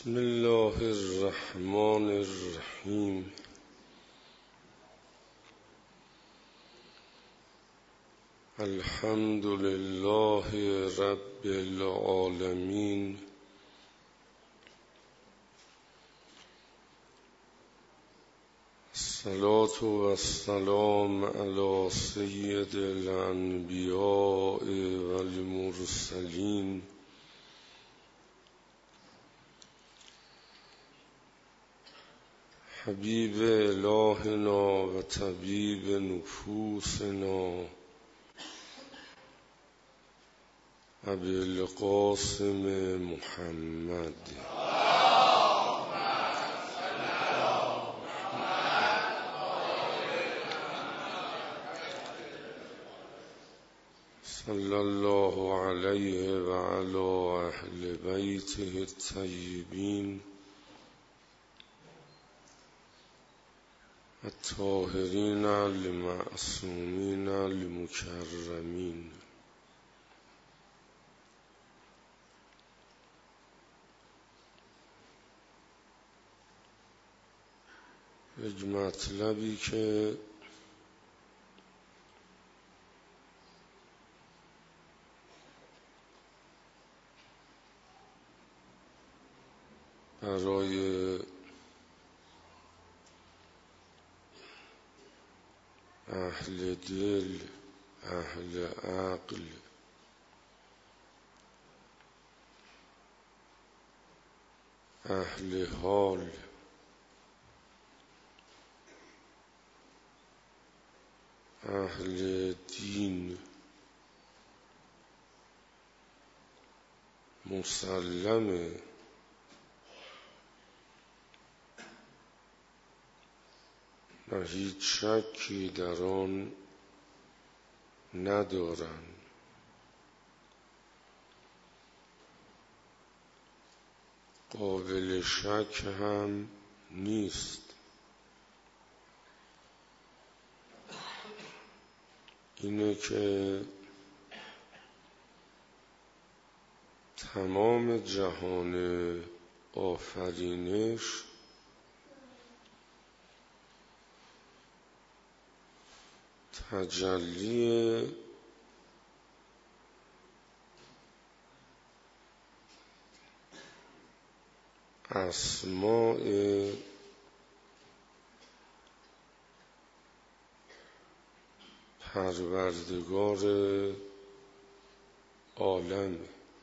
بسم الله الرحمن الرحیم. الحمد لله رب العالمین. الصلاة والسلام علی سید الانبیاء والمرسلین حبیب الهنا و طبیب نفوسنا ابی القاسم محمد صلی الله علیه و علی اهل بیته الطیبین الطاهرین المعصومین المکرمین. یک مطلبی که برای اهل دل، اهل عقل، اهل حال، اهل دین مسلمه و هیچ شکی در آن ندارن قابل شک هم نیست اینه که تمام جهان آفرینش تجلی اسماء پروردگار عالم.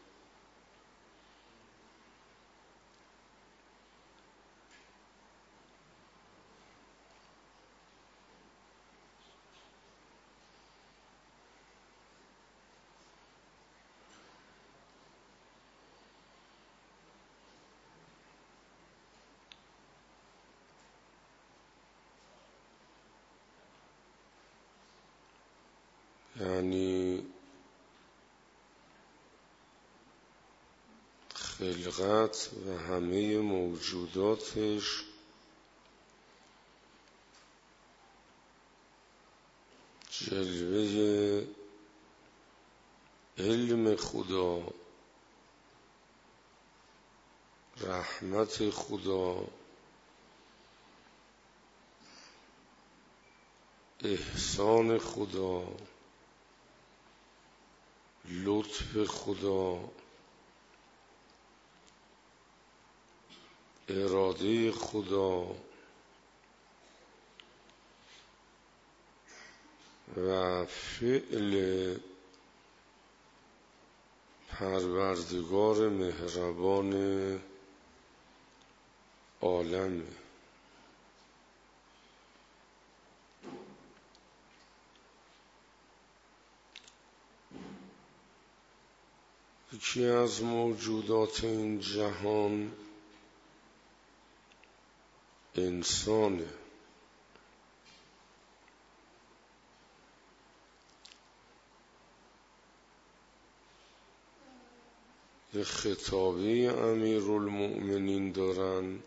یعنی خلقت و همه موجوداتش جلوه علم خدا، رحمت خدا، احسان خدا، لطف خدا، اراده خدا و فعل پروردگار مهربان عالم. یکی از موجودات این جهان انسانه. یه خطابی امیرالمؤمنین دارن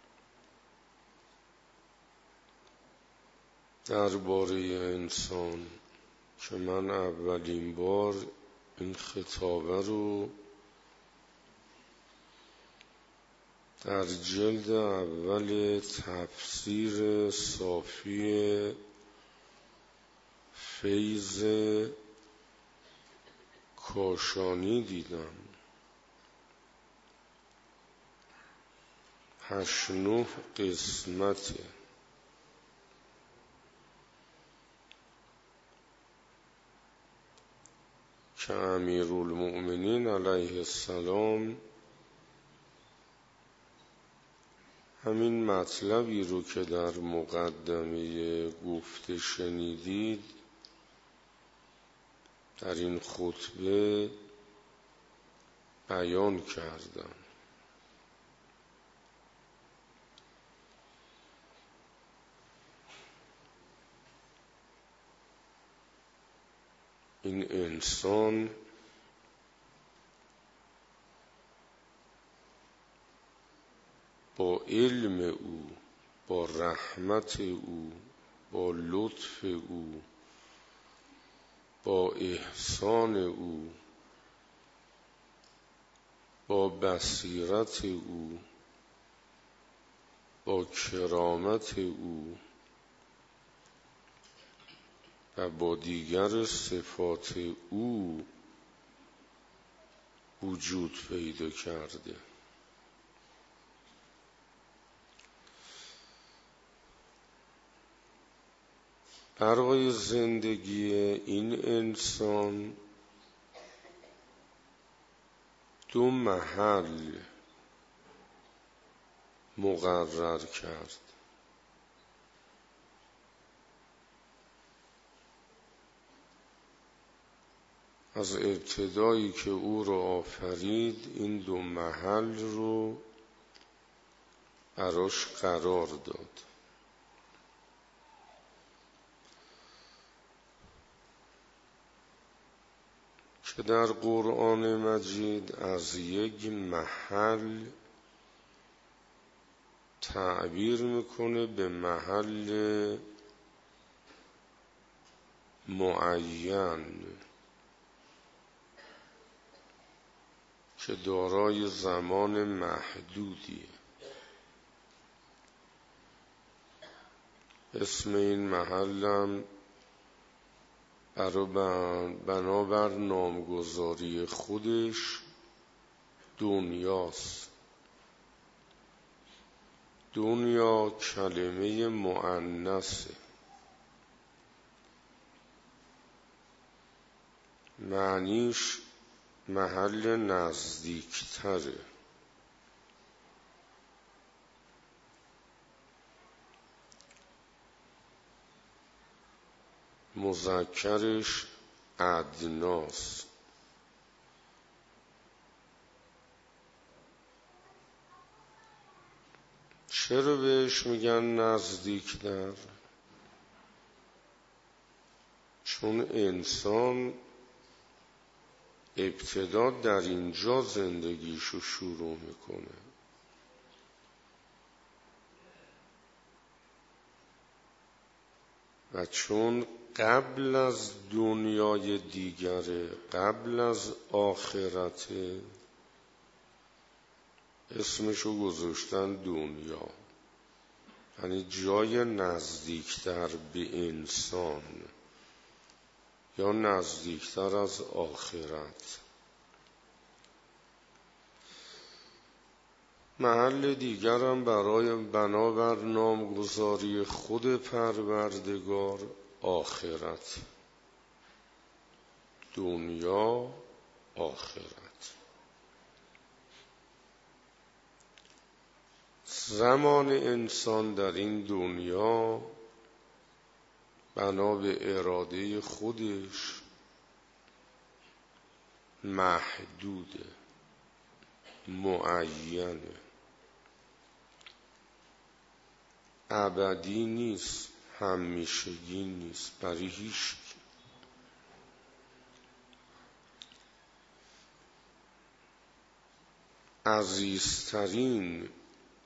درباره انسان که من اولین بار این خطابه رو در جلد اول تفسیر صافی فیض کاشانی دیدم 8-9 قسمته که امیرالمؤمنین علیه السلام همین مطلبی رو که در مقدمه گفته شنیدید در این خطبه بیان کردم. این انسان با علم او، با رحمت او، با لطف او، با احسان او، با بصیرت او، با کرامت او و با دیگر صفات او وجود پیدا کرده. برای زندگی این انسان 2 محل مقرر کرد. از ابتدایی که او را آفرید این 2 محل رو براش قرار داد. که در قرآن مجید از یک محل تعبیر میکنه به محل معین که دارای زمان محدودیه. اسم این محلم بنابر نامگذاری خودش دنیاست. دنیا کلمه مؤنثه، معنیش محل نزدیکتره. مذکرش ادناست. چرا بهش میگن نزدیکتر؟ چون انسان ابتدا در اینجا زندگیشو شروع میکنه. و چون قبل از دنیای دیگره، قبل از آخرته، اسمشو گذاشتن دنیا، یعنی جای نزدیکتر به انسان یا نزدیکتر از آخرت. محل دیگرم برای بنابر نامگذاری خود پروردگار آخرت. دنیا، آخرت. زمان انسان در این دنیا بنا به اراده خودش محدوده، معینه، ابدی نیست، همیشگی نیست برای هیچ. عزیزترین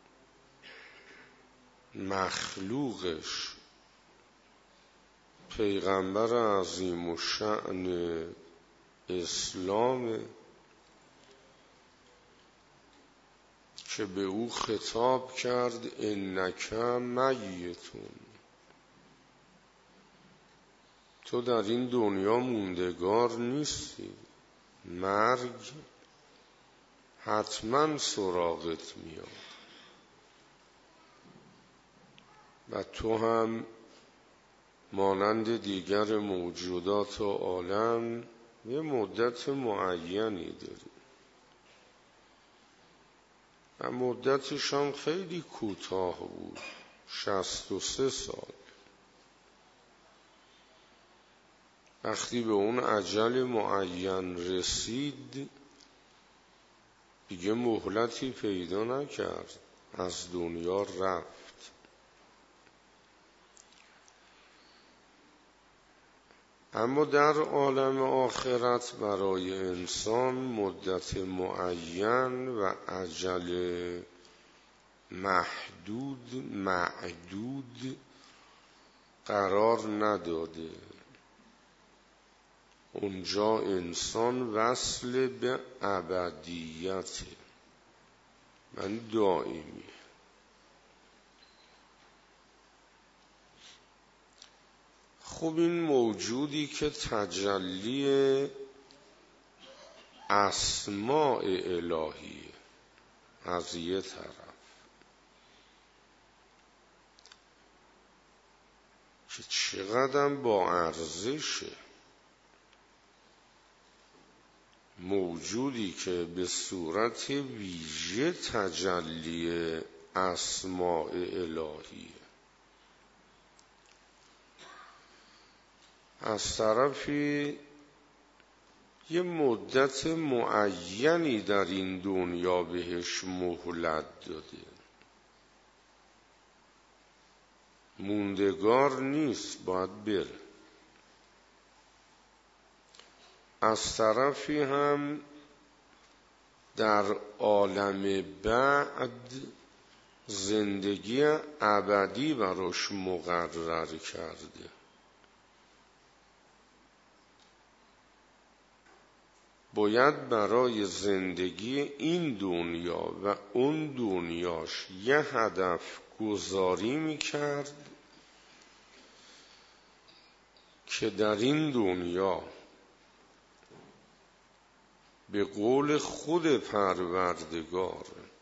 مخلوقش پیغمبر عظیم الشأن اسلام که به او خطاب کرد انک میتون، تو در این دنیا موندگار نیستی، مرگ حتما سراغت میاد و تو هم مانند دیگر موجودات عالم یه مدت معینی داری و مدتش هم خیلی کوتاه بود، 63 سال. وقتی به اون اجل معین رسید دیگه مهلتی پیدا نکرد، از دنیا رفت. اما در عالم آخرت برای انسان مدت معین و اجل معدود قرار نداده. اونجا انسان وصل به ابدیته، من دائمی. خب این موجودی که تجلی اسماء الهی از یه طرف که چقدر با ارزشه، موجودی که به صورت ویژه تجلی اسماء الهی، از طرفی یه مدت معینی در این دنیا بهش مهلت داده، موندگار نیست، باید بره. از طرفی هم در عالم بعد زندگی ابدی براش مقرر کرده. باید برای زندگی این دنیا و اون دنیاش یه هدف گذاری میکرد که در این دنیا به قول خود پروردگار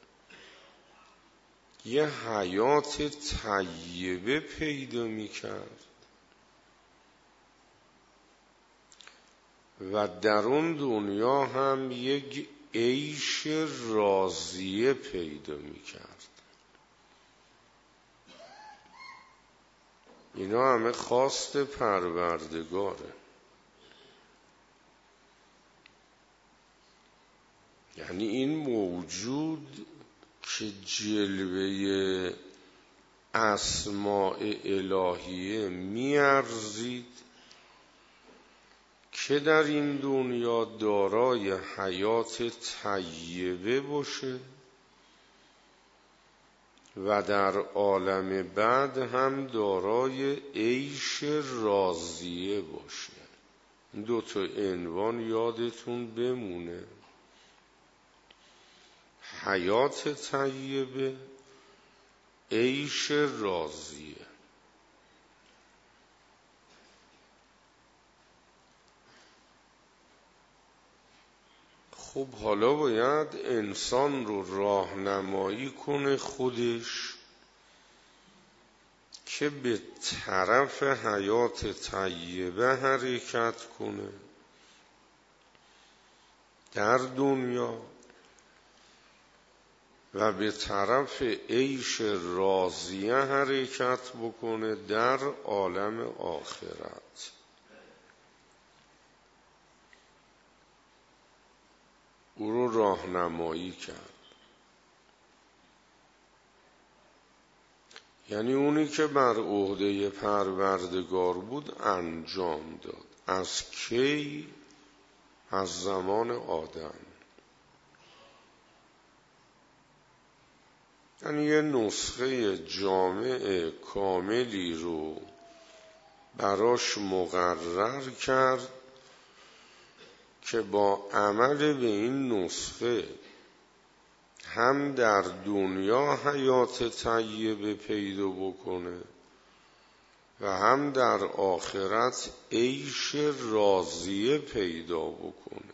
یه حیات طیبه پیدا میکرد و در اون دنیا هم یک عیش راضیه پیدا میکرد. اینا همه خواست پروردگاره. یعنی این موجود که جلوه اسماء الهیه میارزید که در این دنیا دارای حیات طیبه باشه و در عالم بعد هم دارای عیش راضیه باشه. این دوتا عنوان یادتون بمونه، حیات طیبه، عیش راضیه. خب حالا باید انسان رو راهنمایی کنه خودش که به طرف حیات طیبه حرکت کنه در دنیا و به طرف عیش راضیه حرکت بکنه در عالم آخرت. او رو راهنمایی کرد. یعنی اونی که بر عهده پروردگار بود انجام داد. از کی؟ از زمان آدم. یعنی یه نسخه جامع کاملی رو براش مقرر کرد که با عمل به این نسخه هم در دنیا حیات طیبه پیدا بکنه و هم در آخرت عیش راضیه پیدا بکنه.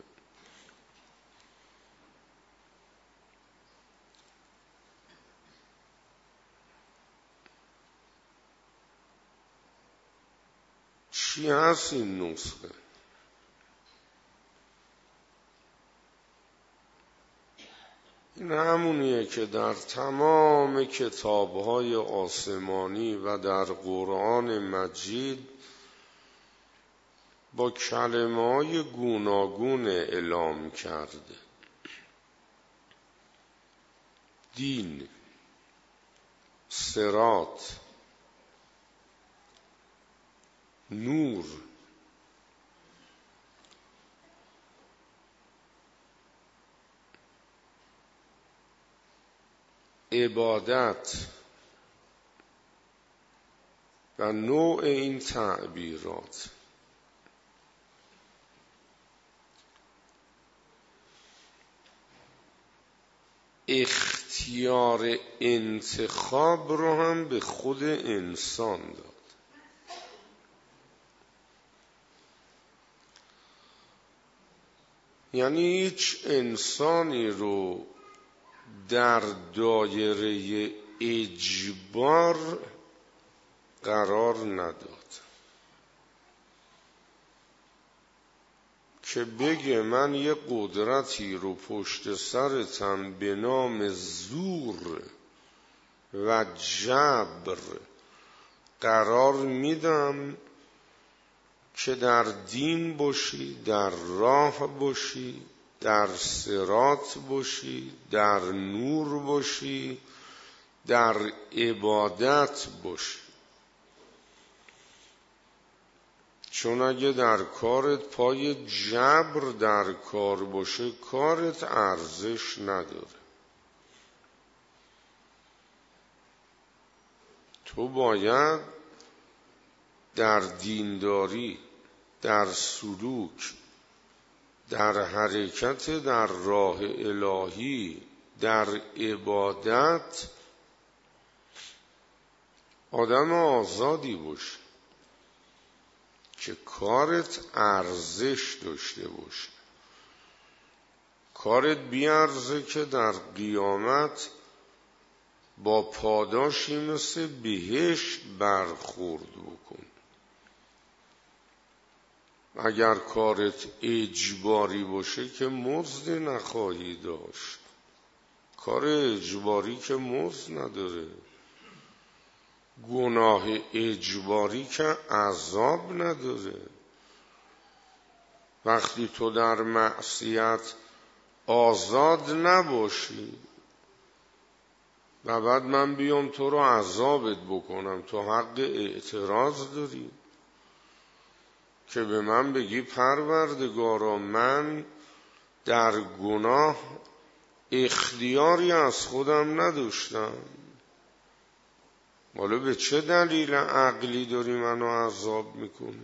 چی هست این نسخه؟ این همونیه که در تمام کتاب‌های آسمانی و در قرآن مجید با کلمه‌های گوناگون اعلام کرده. دین، صراط، نور، عبادت و نوع این تعبیرات اختیار انتخاب رو هم به خود انسان داد. یعنی هیچ انسانی رو در دایره اجبار قرار نداد که بگه من یه قدرتی رو پشت سرتم به نام زور و جبر قرار میدم که در دین باشی، در راه باشی، در صراط باشی، در نور باشی، در عبادت باشی. چون اگه در کارت پای جبر در کار باشه کارت ارزش نداره. تو باید در دینداری، در سلوک، در حرکت در راه الهی، در عبادت آدم آزادی باشی که کارت ارزش داشته باشه. کارت بیارزه که در قیامت با پاداشی مثل بهشت برخورد بکن. اگر کارت اجباری باشه که مزد نخواهی داشت. کار اجباری که مزد نداره. گناه اجباری که عذاب نداره. وقتی تو در معصیت آزاد نباشی و بعد من بیام تو رو عذابت بکنم، تو حق اعتراض داری که به من بگی پروردگارا من در گناه اختیاری از خودم نداشتم. حالا به چه دلیل عقلی داری منو عذاب میکنی؟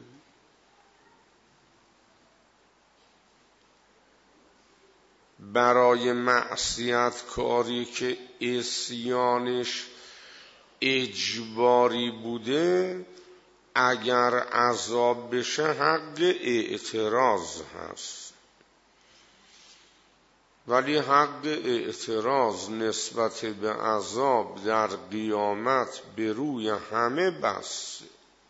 برای معصیت کاری که عصیانش اجباری بوده اگر عذاب بشه حق اعتراض هست، ولی حق اعتراض نسبت به عذاب در قیامت به روی همه بس.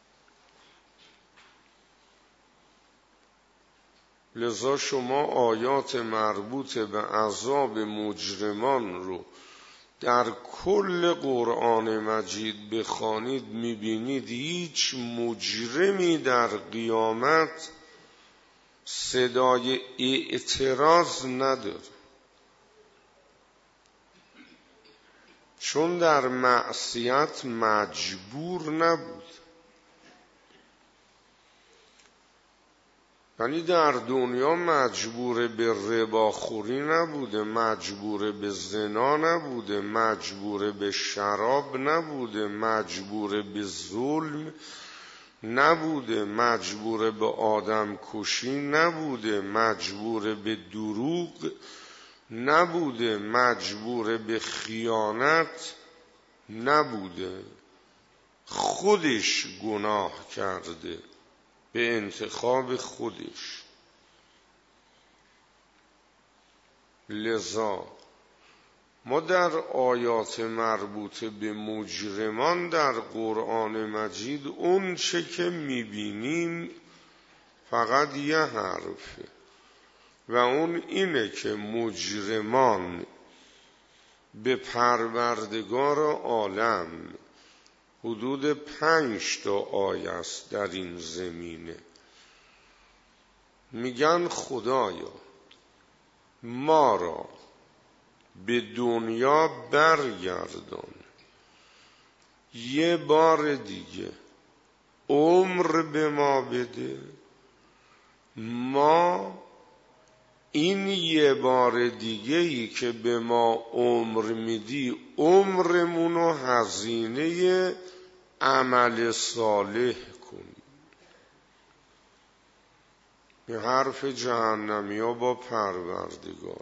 لذا شما آیات مربوط به عذاب مجرمان رو در کل قرآن مجید بخوانید میبینید هیچ مجرمی در قیامت صدای اعتراض نداره، چون در معصیت مجبور نبود. یعنی در دنیا مجبور به رباخوری نبوده، مجبور به زنا نبوده، مجبور به شراب نبوده، مجبور به ظلم نبوده، مجبور به آدم کشی نبوده، مجبور به دروغ نبوده مجبور به خیانت نبوده، خودش گناه کرده به انتخاب خودش. لذا ما در آیات مربوط به مجرمان در قرآن مجید اون چه که میبینیم فقط یه حرفه و اون اینه که مجرمان به پروردگار عالم حدود 5 تا آیه است در این زمینه، میگن خدایا ما را به دنیا برگردان، یه بار دیگه عمر به ما بده، ما این یه بار دیگه ای که به ما عمر میدی عمرمونو هزینه عمل صالح کنی. این حرف جهنمی ها با پروردگار.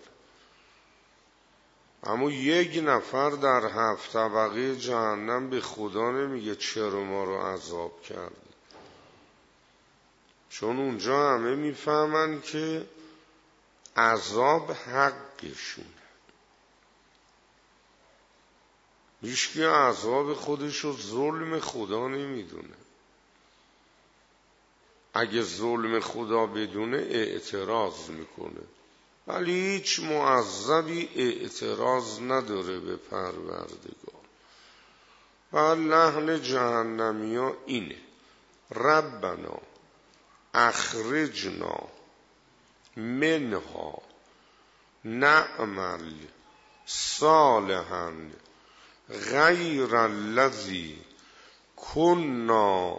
اما یک نفر در 7 طبقه جهنم به خدا نمیگه چرا ما رو عذاب کردی، چون اونجا همه میفهمن که عذاب حقشونه. هیچکی عذاب خودش رو ظلم خدا نمیدونه. اگه ظلم خدا بدونه اعتراض میکنه، ولی هیچ معذبی اعتراض نداره به پروردگار. و لحن جهنمی ها اینه: ربنا اخرجنا منها نعمل صالحا غیر الذی کنا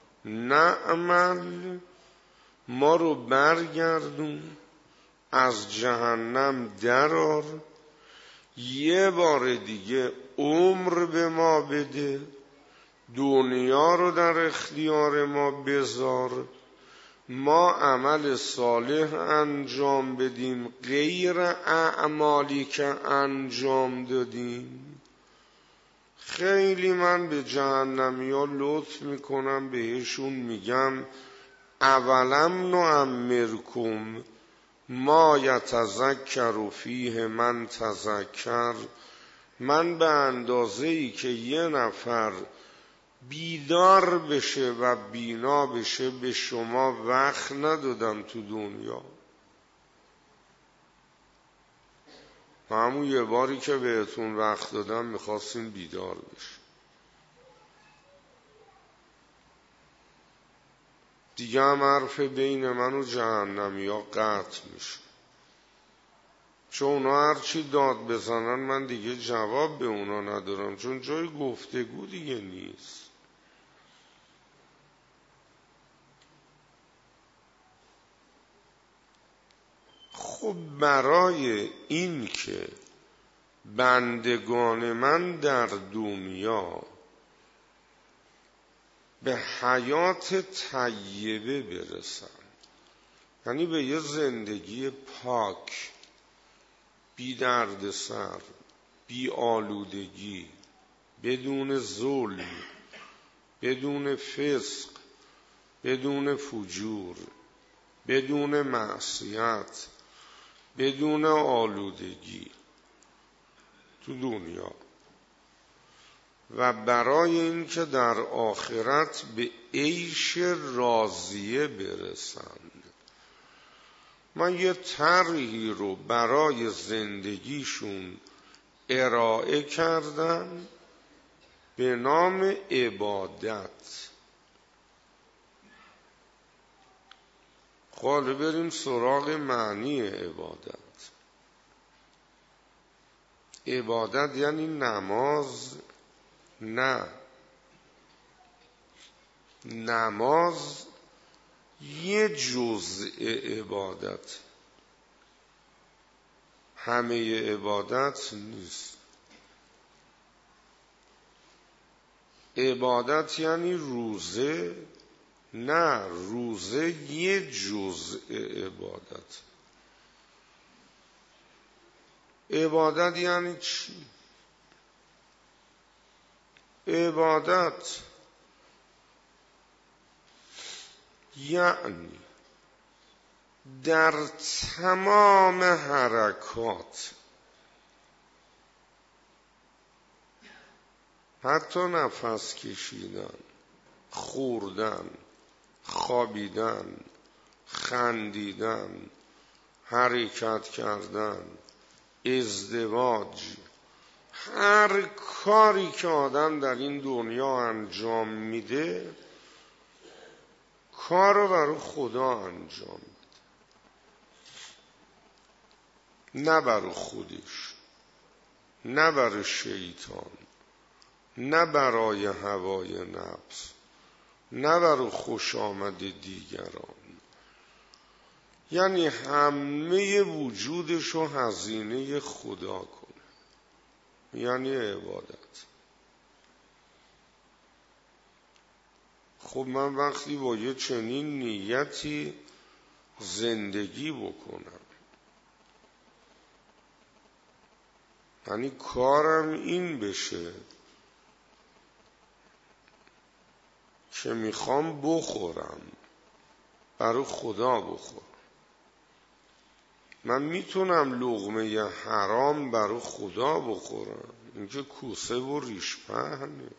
نعمل. ما رو برگردون، از جهنم درار، یه بار دیگه عمر به ما بده، دنیا رو در اختیار ما بذار، ما عمل صالح انجام بدیم غیر اعمالی که انجام دادیم. خیلی من به جهنمی ها لطف میکنم، بهشون میگم اولم نعمرکم ما یتذکر فیه من تذکر. من به اندازه ای که یه نفر بیدار بشه و بینا بشه به شما وقت ندادم تو دنیا. همون یه باری که بهتون وقت دادم میخواستین بیدار بشه. دیگه هم حرف بین من و جهنمی ها قطع میشه، چون اونا هرچی داد بزنن من دیگه جواب به اونا ندارم، چون جای گفتگو دیگه نیست. خب برای این که بندگان من در دنیا به حیات طیبه برسن، یعنی به یه زندگی پاک، بی دردسر، بی آلودگی، بدون ظلم، بدون فسق، بدون فجور، بدون معصیت، بدون آلودگی تو دنیا، و برای این که در آخرت به عیش راضیه برسند، من یه طرحی رو برای زندگیشون ارائه کردم به نام عبادت. حالا بریم سراغ معنی عبادت. عبادت یعنی نماز؟ نه، نماز یه جزء عبادت، همه عبادت نیست. عبادت یعنی روزه؟ نه، روزه یه جزء عبادت. عبادت یعنی چی؟ عبادت یعنی در تمام حرکات، حتی نفس کشیدن، خوردن، خوابیدن، خندیدن، حرکت کردن، ازدواج، هر کاری که آدم در این دنیا انجام میده کار رو برای خدا انجام میده، نه برای خودش، نه برای شیطان، نه برای هوای نفس، نه برای خوش آمد دیگران. یعنی همه وجودش رو هزینه خدا کنه، یعنی عبادت. خب من وقتی با یه چنین نیتی زندگی بکنم، یعنی کارم این بشه که میخوام بخورم، برای خدا بخورم. من میتونم لقمه حرام برای خدا بخورم، اینکه کوسه و ریش پهنه.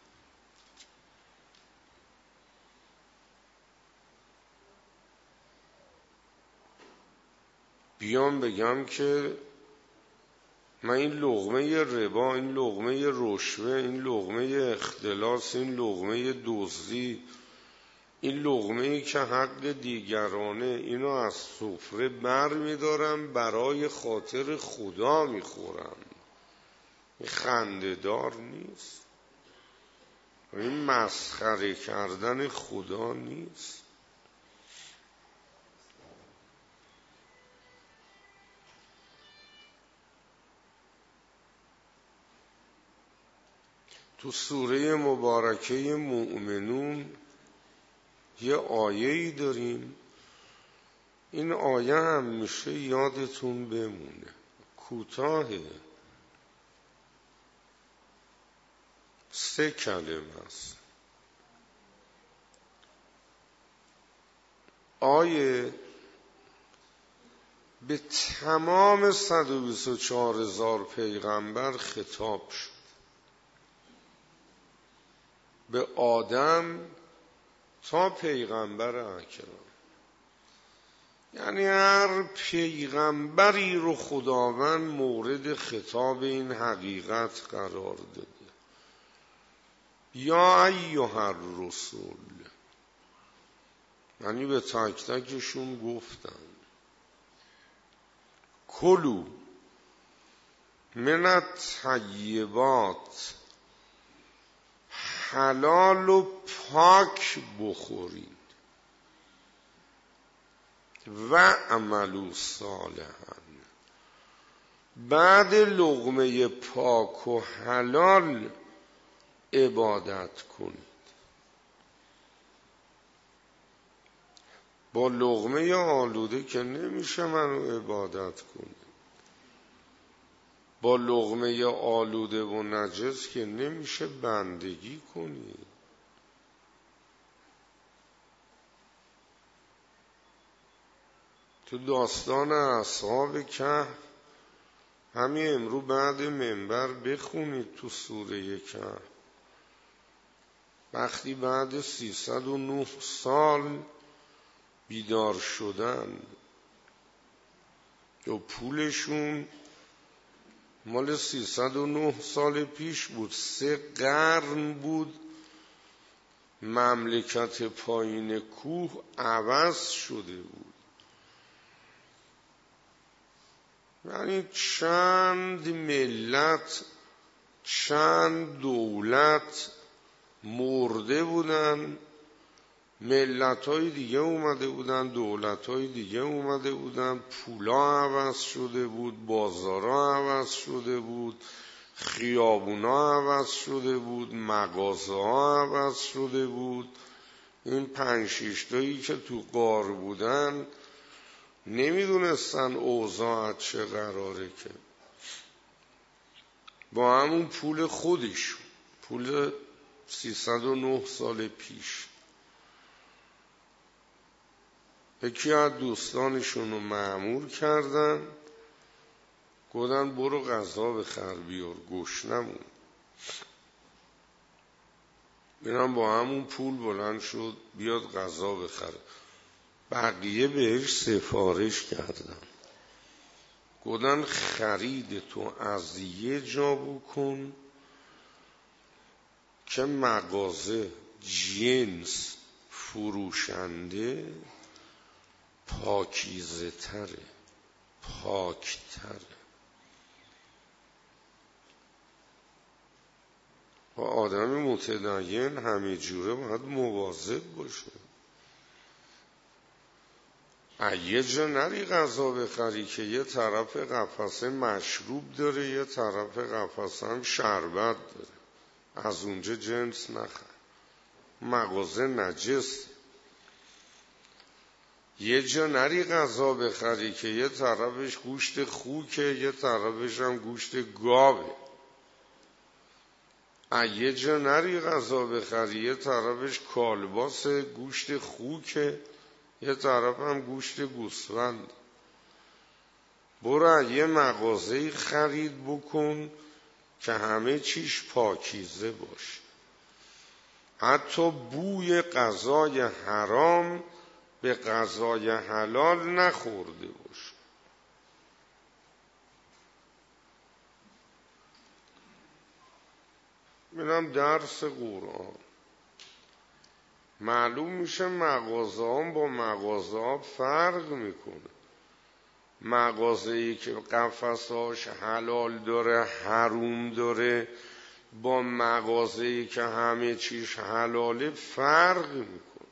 بیام بگم که من این لقمه ربا، این لقمه رشوه، این لقمه اختلاس، این لقمه دزدی، این لقمه‌ای که حق دیگرانه، اینو از سفره بر میدارم برای خاطر خدا میخورم. این خنده‌دار نیست، این مسخره کردن خدا نیست. تو سوره مبارکه مؤمنون یه آیه‌ای داریم، این آیه هم میشه یادتون بمونه، کوتاهه، 3 کلمه است. آیه به تمام 124,000 پیغمبر خطاب شد، به آدم تا پیغمبر اکرم. یعنی هر پیغمبری رو خداوند مورد خطاب این حقیقت قرار داده. یا ایها الرسول، یعنی به تک تکشون گفتن کلوا من الطیبات، حلال و پاک بخورید، و عملوا صالحا، بعد لقمه پاک و حلال عبادت کنید. با لقمه آلوده که نمیشه منو عبادت کنید، با لقمه آلوده و نجس که نمیشه بندگی کنید. تو داستان اصحاب کهف همین امرو بعد منبر بخونید تو سوره کهف، وقتی بعد 309 سال بیدار شدن و پولشون مال 309 سال پیش بود، 3 قرن بود مملکت پایین کوه عوض شده بود. یعنی چند ملت، چند دولت مرده بودن، ملت‌های دیگه اومده بودن، دولت‌های دیگه اومده بودن، پولا عوض شده بود، بازارا عوض شده بود، خیابونا عوض شده بود، مغازه‌ها عوض شده بود. این 5-6 تایی که تو غار بودن نمیدونستن اوضاع چه قراره، که با همون پول خودش، پول 309 سال پیش، یکی از دوستانشون رو مأمور کردن، گفتن برو غذا بخر بیار، گشنمون. اینم با همون پول بلند شد بیاد غذا بخره. بقیه بهش سفارش کردن، گفتن خرید تو از یه جا بکن که مغازه جنس فروشنده پاکیزه تره، پاک تره. و آدم متدین همه جوره باید مواظب باشه. یه جا نری غذا بخری که یه طرف قفسه مشروب داره، یه طرف قفسه هم شربت داره، از اونجا جنس نخر، مغازه نجس. یه جا نری غذا بخری که یه طرفش گوشت خوکه، یه طرفش هم گوشت گاوه. یه جا نری غذا بخری یه طرفش کالباس گوشت خوکه، یه طرف هم گوشت گوسفند. برو یه مغازه خرید بکن که همه چیش پاکیزه باشه، حتی بوی غذای حرام به غذای حلال نخورده باشه. اینم درس قرآن. معلوم میشه مغازه ها با مغازه ها فرق میکنه. مغازه‌ای که قفساش حلال داره حروم داره با مغازه‌ای که همه چیش حلاله فرق میکنه.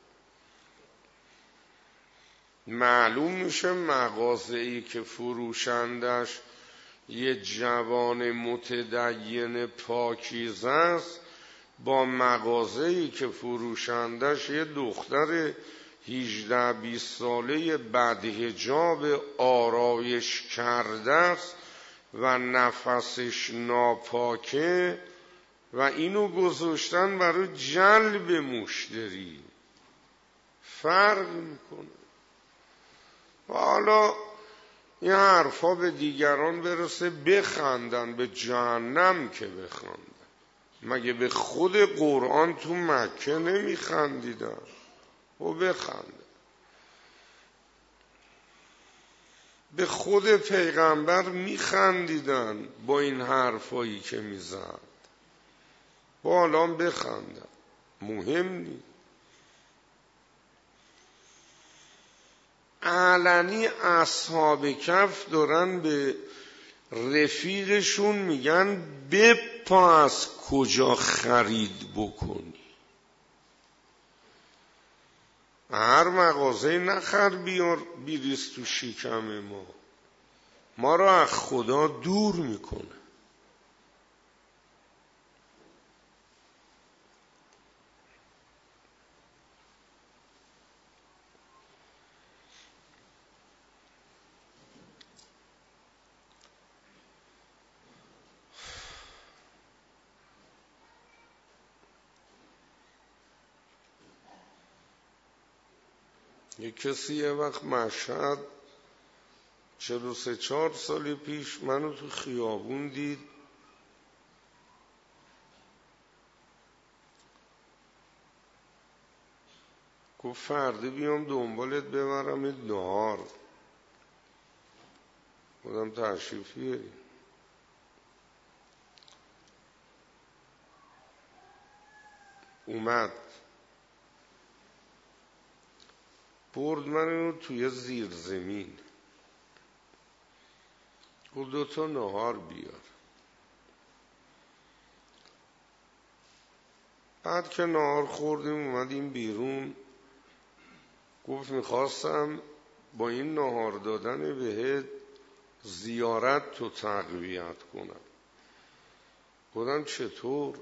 معلوم میشه مغازه‌ای که فروشندش یه جوان متدین پاکیزه است با مغازه‌ای که فروشندش یه دختر 18-20 ساله بدحجاب آرایش کرده است و نفسش ناپاکه و اینو گذاشتن برای جلب مشتری. فرق میکنه. و حالا این حرفا به دیگران برسه بخندن، به جهنم که بخندن. مگه به خود قرآن تو مکه نمیخندیدن؟ و بخندن. به خود پیغمبر میخندیدن با این حرفایی که میزد. با الان بخندن، مهم نیست. علنی اصحاب کهف دارن به رفیقشون میگن بپا از کجا خرید بکنی، هر مغازه نخر بیار بیریز تو شکم ما رو از خدا دور میکنه. یک کسی یه وقت مشهد 43-4 سال پیش منو تو خیابون دید، گفت فردا بیام دنبالت ببرم نهار. گفتم تشریف بیاری. اومد برد منو توی زیر زمین، گفت 2 تا نهار بیار. بعد که نهار خوردیم اومدیم بیرون، گفت میخواستم با این نهار دادن بهت زیارت تو تقویت کنم. گفتم چطور؟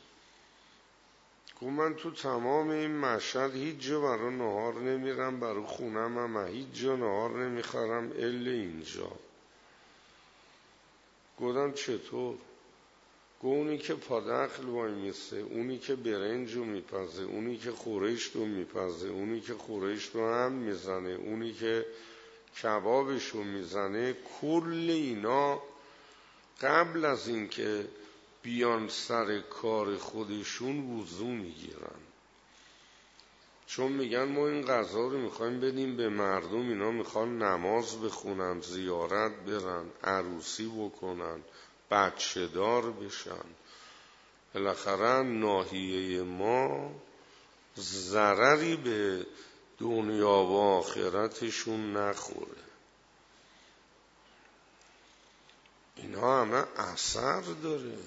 گفت من تو تمام این مشهد هیچ جا برای نهار نمیرم، برای خونم هم هیچ جا نهار نمیخرم الا اینجا. گفتم چطور؟ اونی که پادخل وای میسته، اونی که برنج رو میپزه، اونی که خورشت رو میپزه، اونی که خورشت رو هم میزنه، اونی که کبابش رو میزنه، کل اینا قبل از این که بیان سر کار خودشون وضو میگیرن، چون میگن ما این غذا رو میخوایم بدیم به مردم، اینا میخوان نماز بخونن، زیارت برن، عروسی بکنن، بچه دار بشن. بالاخره ناحیه ما ضرری به دنیا و آخرتشون نخوره. اینا همه اثر داره.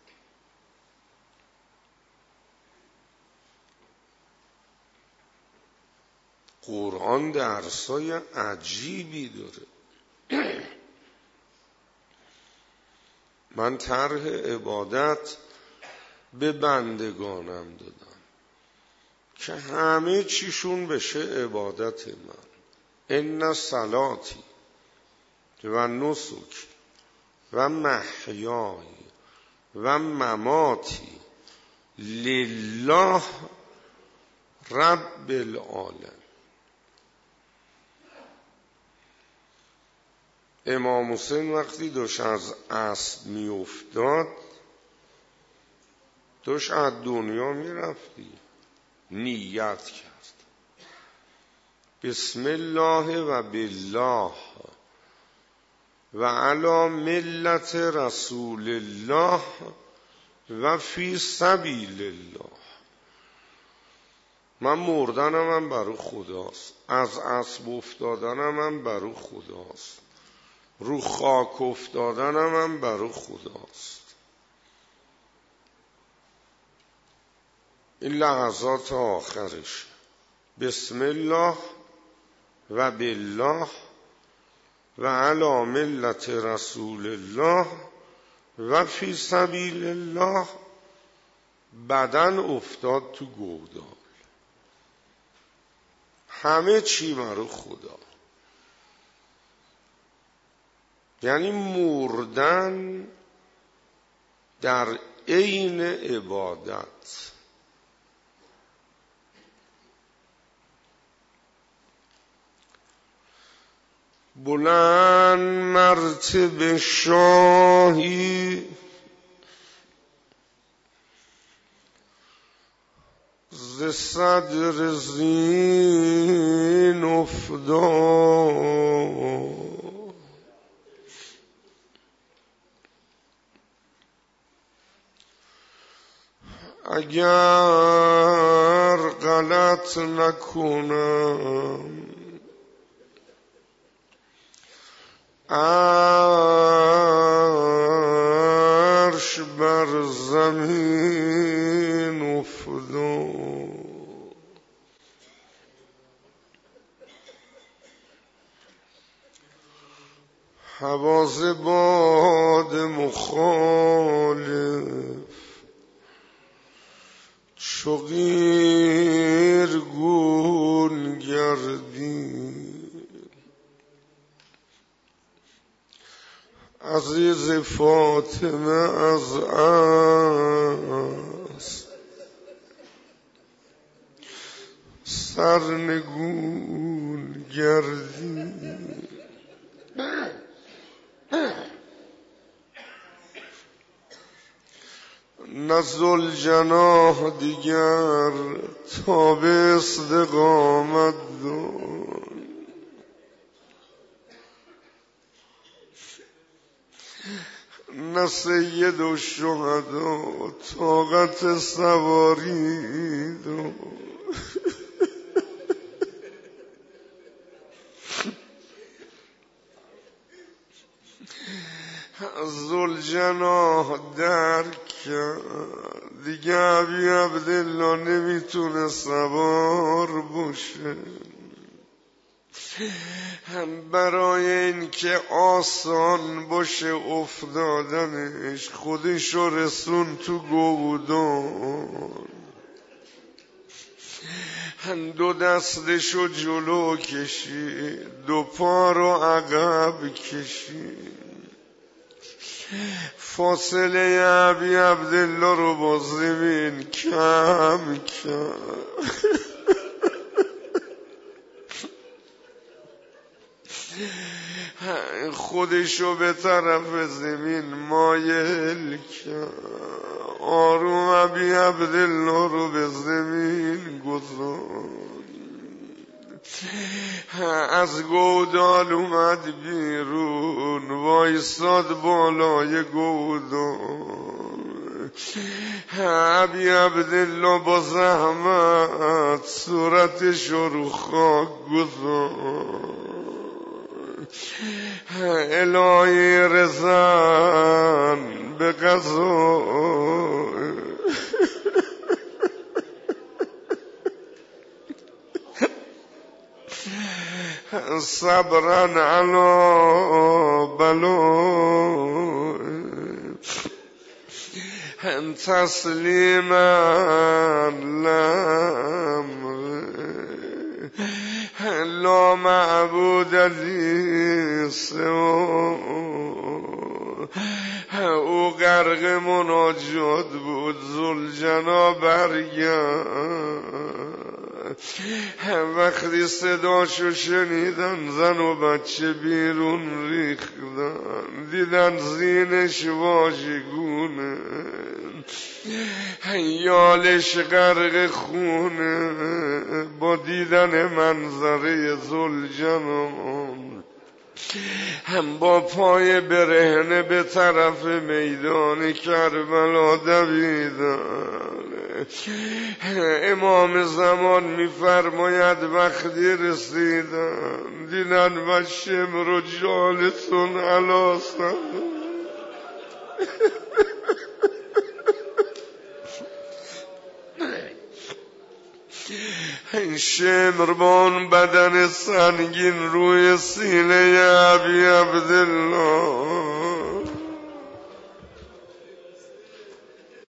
قرآن درسای عجیبی داره. من طرح عبادت به بندگانم دادم که همه چیشون بشه عبادت من. ان صلاتی و نسکی و محیای و مماتی لله رب العالمین. امام حسین وقتی داشت از اسب می افتاد، داشت از دنیا می رفتی، نیت کرد بسم الله و بالله و علی ملت رسول الله و فی سبیل الله. من مردنم هم برای خداست، از اسب افتادنم هم برای خداست، رو خاک افتادنم هم برای خداست. این لحظات آخرش بسم الله و بالله و علی ملت رسول الله و فی سبیل الله. بدن افتاد تو گودال، همه چی برای خدا. یعنی مردن در عین عبادت. بلند مرتبه شاهی ز صدر زین افتاد، اگر غلط نکنم عرش بر زمین افتاد. حواس باد مخالف چو قیرگون گردید. عزیز فاطمه از اسب سرنگون گردید. نه ذوالجناح دیگر تا به استقامت داد، نه سید الشهدا طاقت سواری داد. ذوالجناح درک کرد دیگه ابی عبدالله نمیتونه سوار باشه. برای این که آسان باشه افتادنش خودشو رسون تو گودان، دو دستشو جلو کشید، دو پا رو عقب کشید، فاصله ابی عبدالله رو با زمین کم کم خودشو به طرف زمین مایل کرد، آروم ابی عبدالله رو به زمین گذاشت. از گودال اومد بیرون، وایساد بالای گودال. ابی عبدالله با زحمت صورتش رو خاک گذاشت. الهی رزن به قضا، صبرن علی بلا، تسلیما لا معبود لی سوا. او غرق مناجات بود، ذوالجنا برگشت. وقتی صداشو شنیدن زن و بچه بیرون ریختن، دیدن زینش واژگونه، یالش غرق خونه. با دیدن منظره ذوالجلال هم با پای برهنه به طرف میدان کربلا دویدن. امام زمان میفرماید وقتی رسیدن دیدن و شمر و جالسون علی صدر. شمربان بدن سنگین روی سینه ابی عبدالله